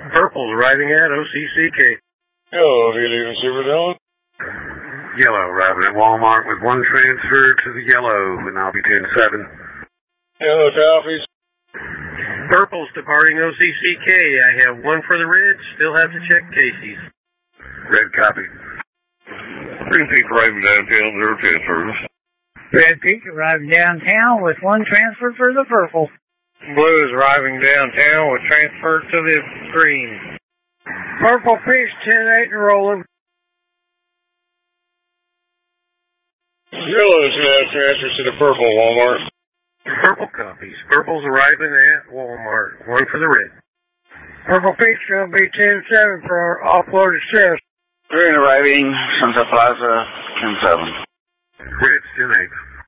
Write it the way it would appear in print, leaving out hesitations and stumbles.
Purple's arriving at OCCK. Hello, have you leaving Silverdale? Yellow arriving at Walmart with one transfer to the yellow, and I'll be 10-7. Hello, Toffees. Purple's departing OCCK. I have one for the red. Still have to check Casey's. Red copy. Green Peak arriving downtown, 0 transfers. Red Peak arriving downtown with one transfer for the purple. Blue is arriving downtown with transfer to the green. Purple Peak's 10-8 and rolling. Yellow is going to have transfers to the purple, Walmart. Purple copies. Purple's arriving at Walmart. One for the red. Purple Peak's going to be 10-7 for offloaded sales. Green arriving, Sunset Plaza, 10-7. Red's 10-8.